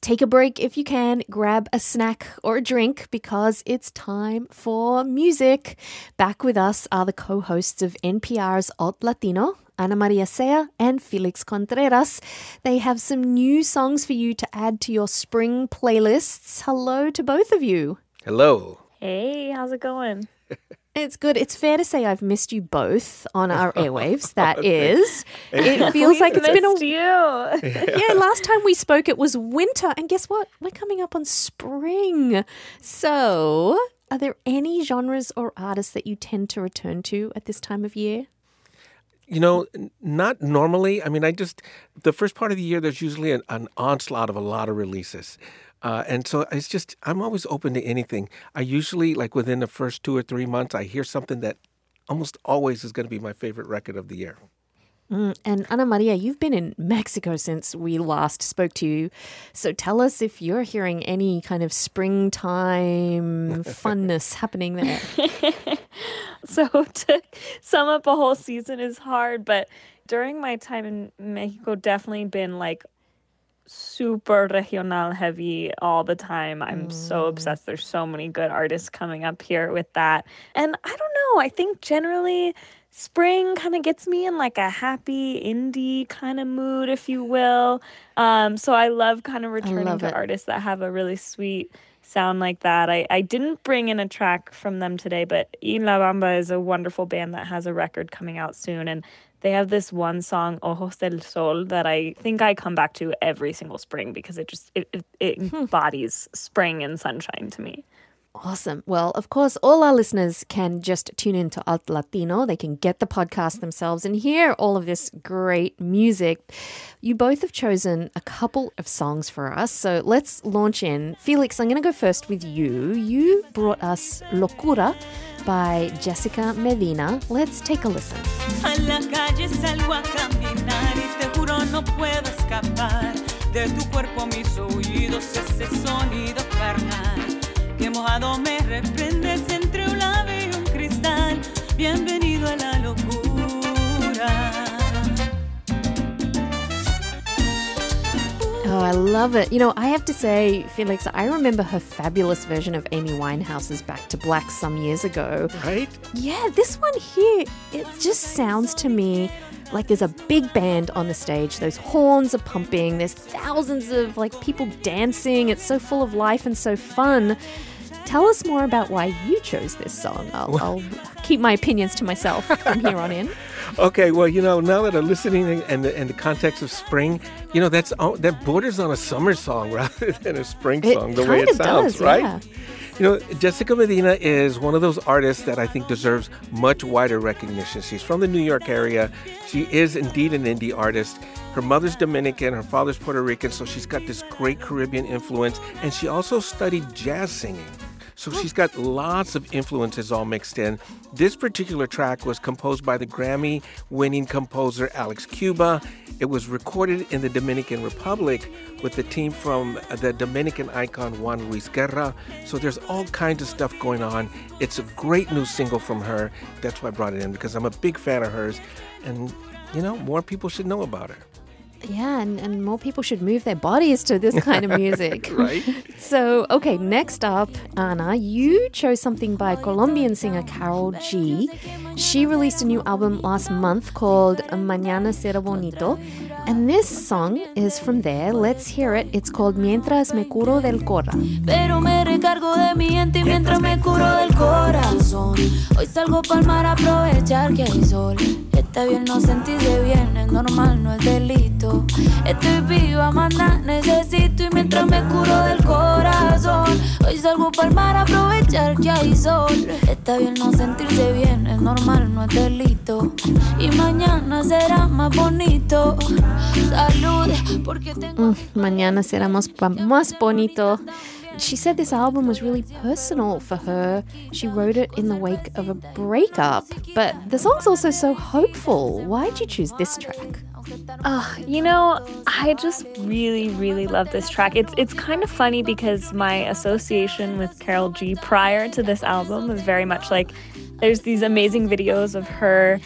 take a break if you can, grab a snack or a drink because it's time for music. Back with us are the co-hosts of NPR's Alt Latino, Ana Maria Sea and Felix Contreras. They have some new songs for you to add to your spring playlists. Hello to both of you. Hello. Hey, how's it going? It's good. It's fair to say I've missed you both on our airwaves. That is. It feels like it's been you. Yeah, last time we spoke it was winter. And guess what? We're coming up on spring. So, are there any genres or artists that you tend to return to at this time of year? You know, not normally. I mean, the first part of the year, there's usually an onslaught of a lot of releases. And so it's just, I'm always open to anything. I usually, like within the first 2 or 3 months, I hear something that almost always is going to be my favorite record of the year. And Ana Maria, you've been in Mexico since we last spoke to you. So tell us if you're hearing any kind of springtime funness happening there. So to sum up a whole season is hard, but during my time in Mexico, definitely been like super regional heavy all the time. I'm so obsessed. There's so many good artists coming up here with that. And I don't know, I think generally spring kind of gets me in like a happy indie kind of mood, if you will. So I love kind of returning to artists that have a really sweet sound like that. I didn't bring in a track from them today, but Y La Bamba is a wonderful band that has a record coming out soon, and they have this one song, Ojos del Sol, that I think I come back to every single spring because it embodies spring and sunshine to me. Awesome. Well, of course, all our listeners can just tune in to Alt Latino. They can get the podcast themselves and hear all of this great music. You both have chosen a couple of songs for us, so let's launch in. Felix, I'm going to go first with you. You brought us Locura by Jessica Medina. Let's take a listen. A la calle salgo a caminar y te juro no puedo escapar de tu cuerpo mis oídos ese sonido carnal que mojado me reprendes entre un labio y un cristal. Bienvenido a la locura. Oh, I love it. You know, I have to say, Felix, I remember her fabulous version of Amy Winehouse's Back to Black some years ago. Right? Yeah, this one here, it just sounds to me like there's a big band on the stage. Those horns are pumping. There's thousands of like people dancing. It's so full of life and so fun. Tell us more about why you chose this song. I'll keep my opinions to myself from here on in. Okay, well, you know, now that I'm listening and the context of spring, you know, that borders on a summer song rather than a spring song, the way it sounds, right? Yeah. You know, Jessica Medina is one of those artists that I think deserves much wider recognition. She's from the New York area. She is indeed an indie artist. Her mother's Dominican, her father's Puerto Rican, so she's got this great Caribbean influence. And she also studied jazz singing. So she's got lots of influences all mixed in. This particular track was composed by the Grammy-winning composer Alex Cuba. It was recorded in the Dominican Republic with the team from the Dominican icon Juan Luis Guerra. So there's all kinds of stuff going on. It's a great new single from her. That's why I brought it in, because I'm a big fan of hers. And, you know, more people should know about her. Yeah, and more people should move their bodies to this kind of music. Right? So, okay, next up, Ana, you chose something by Colombian singer Karol G. She released a new album last month called Mañana Será Bonito. And this song is from there. Let's hear it. It's called Mientras Me Curo del Cora. Pero me recargo de mi ente mientras me curo del corazón. Hoy salgo pa'l mar a aprovechar que hay sol. Está bien no sentirse bien, es normal, no es delito. Estoy viva, más nada necesito y mientras me curo del corazón. Hoy salgo pa'l mar a aprovechar que hay sol. Está bien no sentirse bien, es normal, no es delito. Y mañana será más bonito. Salud, porque tengo... Mañana será más bonito. She said this album was really personal for her. She wrote it in the wake of a breakup. But the song's also so hopeful. Why'd you choose this track? You know, I just really, really love this track. It's kind of funny because my association with Karol G prior to this album was very much like there's these amazing videos of her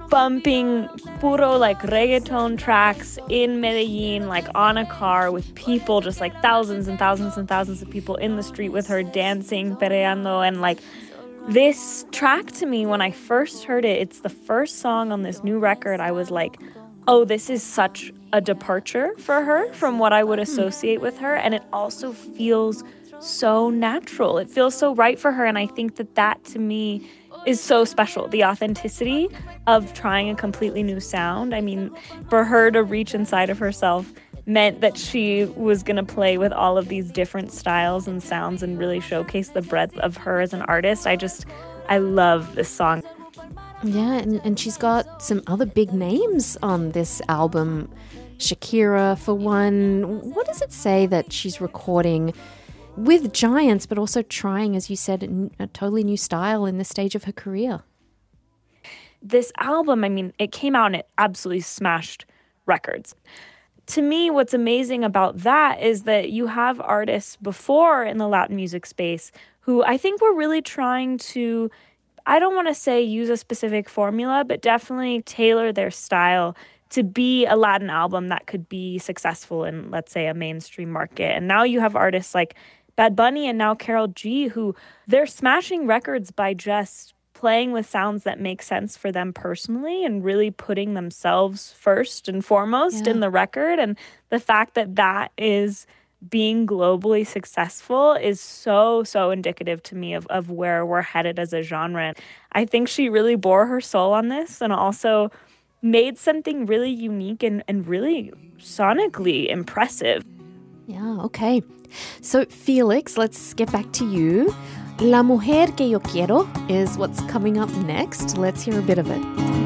bumping puro like reggaeton tracks in Medellin, like on a car with people, just like thousands and thousands and thousands of people in the street with her dancing, perreando. And like this track to me, when I first heard it, it's the first song on this new record. I was like, oh, this is such a departure for her from what I would associate with her. And it also feels so natural. It feels so right for her. And I think that to me is so special. The authenticity of trying a completely new sound. I mean, for her to reach inside of herself meant that she was going to play with all of these different styles and sounds and really showcase the breadth of her as an artist. I love this song. Yeah, and she's got some other big names on this album. Shakira, for one. What does it say that she's recording with giants, but also trying, as you said, a totally new style in this stage of her career? This album, I mean, it came out and it absolutely smashed records. To me, what's amazing about that is that you have artists before in the Latin music space who I think were really trying to, I don't want to say use a specific formula, but definitely tailor their style to be a Latin album that could be successful in, let's say, a mainstream market. And now you have artists like Bad Bunny and now Karol G, who they're smashing records by just playing with sounds that make sense for them personally and really putting themselves first and foremost in the record. And the fact that is being globally successful is so indicative to me of where we're headed as a genre. I think she really bore her soul on this and also made something really unique and really sonically impressive. Yeah, okay. So, Felix, let's get back to you. La Mujer que Yo Quiero is what's coming up next. Let's hear a bit of it.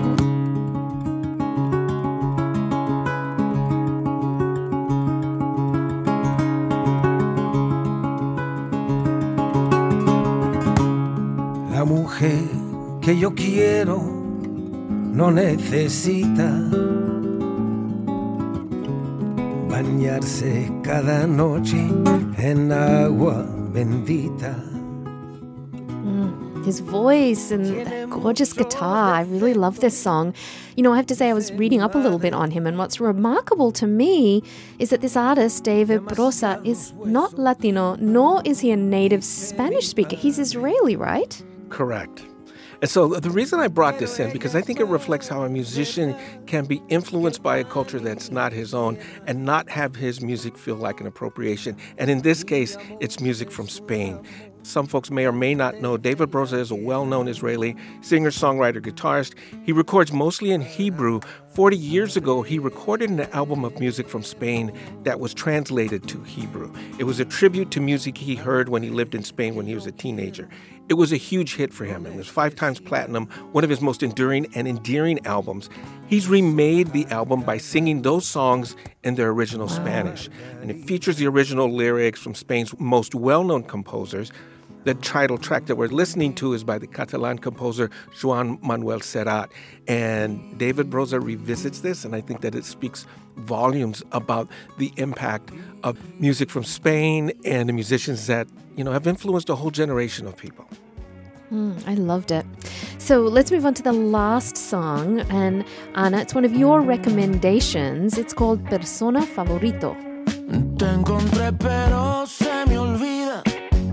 La mujer que yo quiero no necesita bañarse cada noche en agua bendita. His voice and that gorgeous guitar. I really love this song. You know, I have to say I was reading up a little bit on him, and what's remarkable to me is that this artist, David Broza, is not Latino, nor is he a native Spanish speaker. He's Israeli, right? Correct. And so the reason I brought this in, because I think it reflects how a musician can be influenced by a culture that's not his own and not have his music feel like an appropriation. And in this case, it's music from Spain. Some folks may or may not know David Broza is a well-known Israeli singer, songwriter, guitarist. He records mostly in Hebrew. 40 years ago, he recorded an album of music from Spain that was translated to Hebrew. It was a tribute to music he heard when he lived in Spain when he was a teenager. It was a huge hit for him. It was 5 times platinum, one of his most enduring and endearing albums. He's remade the album by singing those songs in their original Spanish. And it features the original lyrics from Spain's most well-known composers. The title track that we're listening to is by the Catalan composer Joan Manuel Serrat. And David Broza revisits this, and I think that it speaks volumes about the impact of music from Spain and the musicians that, you know, have influenced a whole generation of people. I loved it. So let's move on to the last song. And Ana, it's one of your recommendations. It's called Persona Favorito. Te encontré pero se me olvida.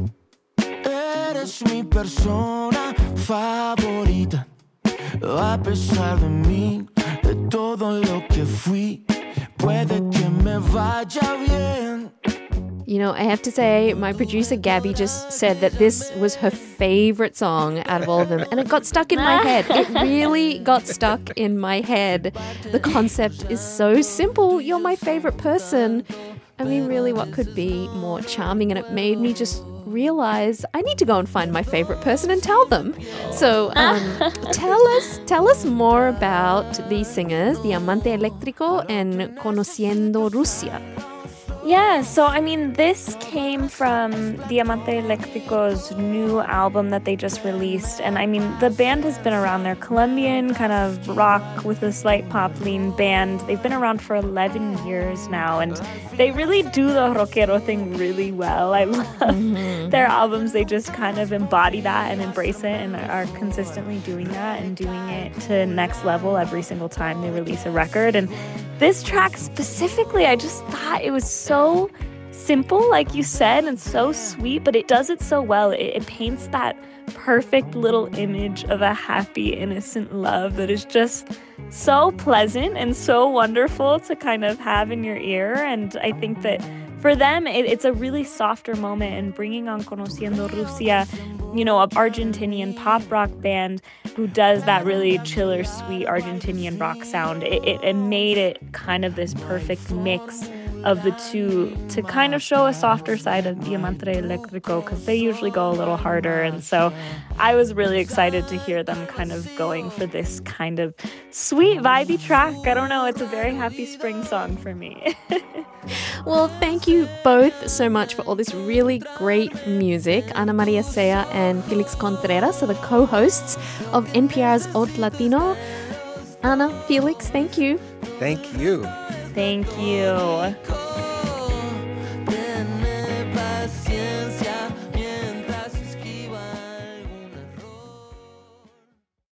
Eres mi persona favorita. A pesar de mí, de todo lo que fui, puede que me vaya bien. You know, I have to say, my producer Gabby just said that this was her favorite song out of all of them. And it got stuck in my head. It really got stuck in my head. The concept is so simple. You're my favorite person. I mean, really, what could be more charming? And it made me just realize I need to go and find my favorite person and tell them. So tell us more about these singers, Diamante Eléctrico and Conociendo Rusia. Yeah, so I mean, this came from Diamante Electrico's new album that they just released. And I mean, the band has been around. They're Colombian, kind of rock with a slight pop lean band. They've been around for 11 years now, and they really do the rockero thing really well. I love their albums. They just kind of embody that and embrace it and are consistently doing that and doing it to next level every single time they release a record. And this track specifically, I just thought it was so simple, like you said, and so sweet, but it does it so well. It paints that perfect little image of a happy, innocent love that is just so pleasant and so wonderful to kind of have in your ear. And I think that for them, it's a really softer moment, and bringing on Conociendo Rusia, you know, an Argentinian pop rock band who does that really chiller, sweet Argentinian rock sound. It made it kind of this perfect mix of the two to kind of show a softer side of Diamante Electrico, because they usually go a little harder. And so I was really excited to hear them kind of going for this kind of sweet, vibey track. I don't know, it's a very happy spring song for me. Well, thank you both so much for all this really great music. Ana Maria Sea and Felix Contreras are the co-hosts of NPR's Odd Latino. Ana, Felix, thank you. Thank you. Thank you.